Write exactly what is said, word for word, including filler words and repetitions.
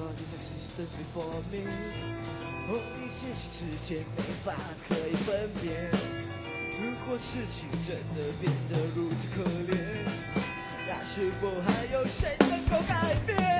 God is existence before me。和你现实之间没法可以分辨。如果事情真的变得如此可怜，那是否还有谁能够改变？